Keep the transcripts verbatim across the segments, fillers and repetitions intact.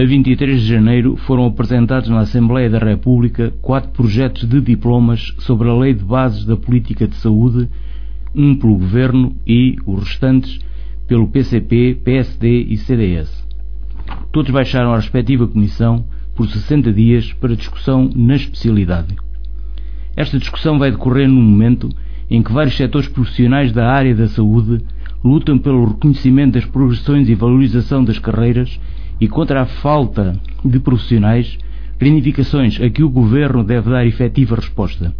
A vinte e três de janeiro foram apresentados na Assembleia da República quatro projetos de diplomas sobre a Lei de Bases da Política de Saúde, um pelo Governo e os restantes pelo P C P, P S D e C D S. Todos baixaram à respectiva comissão por sessenta dias para discussão na especialidade. Esta discussão vai decorrer num momento em que vários setores profissionais da área da saúde lutam pelo reconhecimento das progressões e valorização das carreiras e contra a falta de profissionais, reivindicações a que o Governo deve dar efetiva resposta.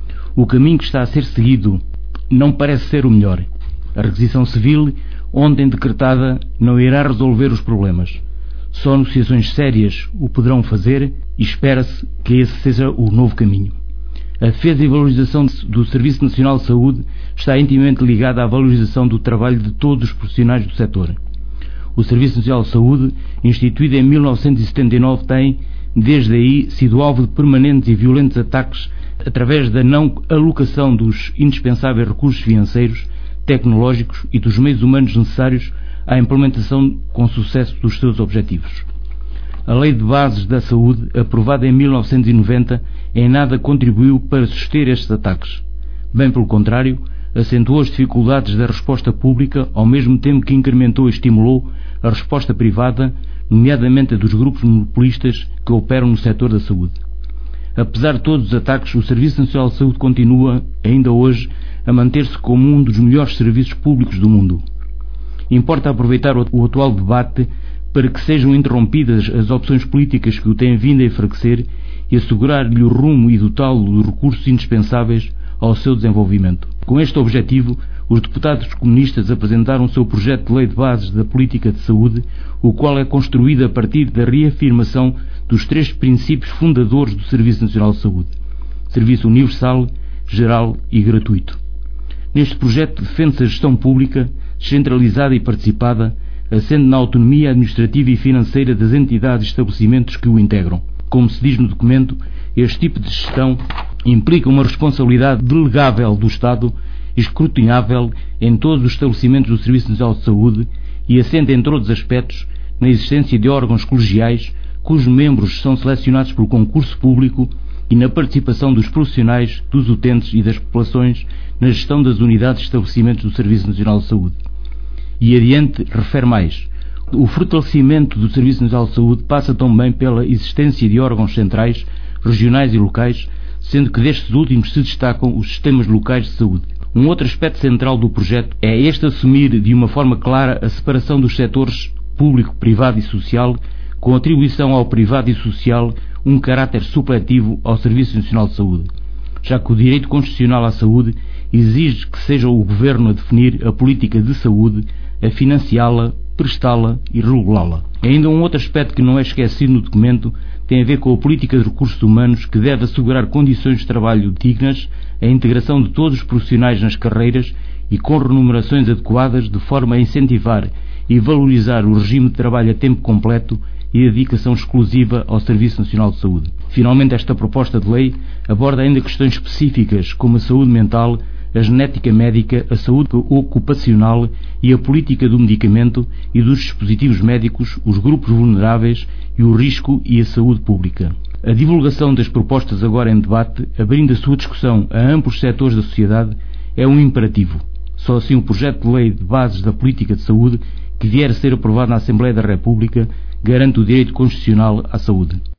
O caminho que está a ser seguido não parece ser o melhor. A requisição civil, ontem decretada, não irá resolver os problemas. Só negociações sérias o poderão fazer e espera-se que esse seja o novo caminho. A defesa e valorização do Serviço Nacional de Saúde está intimamente ligada à valorização do trabalho de todos os profissionais do setor. O Serviço Nacional de Saúde, instituído em mil novecentos e setenta e nove, tem, desde aí, sido alvo de permanentes e violentos ataques através da não alocação dos indispensáveis recursos financeiros, tecnológicos e dos meios humanos necessários à implementação com sucesso dos seus objetivos. A Lei de Bases da Saúde, aprovada em mil novecentos e noventa, em nada contribuiu para suster estes ataques. Bem pelo contrário, acentuou as dificuldades da resposta pública, ao mesmo tempo que incrementou e estimulou a resposta privada, nomeadamente a dos grupos monopolistas que operam no setor da saúde. Apesar de todos os ataques, o Serviço Nacional de Saúde continua, ainda hoje, a manter-se como um dos melhores serviços públicos do mundo. Importa aproveitar o atual debate para que sejam interrompidas as opções políticas que o têm vindo a enfraquecer e assegurar-lhe o rumo e dotá-lo dos recursos indispensáveis ao seu desenvolvimento. Com este objetivo, os deputados comunistas apresentaram o seu projeto de Lei de Bases da Política de Saúde, o qual é construído a partir da reafirmação dos três princípios fundadores do Serviço Nacional de Saúde: serviço universal, geral e gratuito. Neste projeto defende-se a gestão pública, descentralizada e participada, assente na autonomia administrativa e financeira das entidades e estabelecimentos que o integram. Como se diz no documento, este tipo de gestão implica uma responsabilidade delegável do Estado, escrutinável em todos os estabelecimentos do Serviço Nacional de Saúde e assente, entre outros aspectos, na existência de órgãos colegiais cujos membros são selecionados pelo concurso público e na participação dos profissionais, dos utentes e das populações na gestão das unidades e estabelecimentos do Serviço Nacional de Saúde. E adiante refere mais: o fortalecimento do Serviço Nacional de Saúde passa também pela existência de órgãos centrais, regionais e locais, sendo que destes últimos se destacam os sistemas locais de saúde. Um outro aspecto central do projeto é este assumir de uma forma clara a separação dos setores público, privado e social, com atribuição ao privado e social um caráter supletivo ao Serviço Nacional de Saúde, já que o direito constitucional à saúde exige que seja o Governo a definir a política de saúde, a financiá-la, prestá-la e regulá-la. Ainda um outro aspecto que não é esquecido no documento tem a ver com a política de recursos humanos, que deve assegurar condições de trabalho dignas, a integração de todos os profissionais nas carreiras e com remunerações adequadas, de forma a incentivar e valorizar o regime de trabalho a tempo completo e a dedicação exclusiva ao Serviço Nacional de Saúde. Finalmente, esta proposta de lei aborda ainda questões específicas como a saúde mental, a genética médica, a saúde ocupacional e a política do medicamento e dos dispositivos médicos, os grupos vulneráveis e o risco e a saúde pública. A divulgação das propostas agora em debate, abrindo a sua discussão a amplos setores da sociedade, é um imperativo. Só assim o projeto de lei de bases da política de saúde, que vier a ser aprovado na Assembleia da República, garante o direito constitucional à saúde.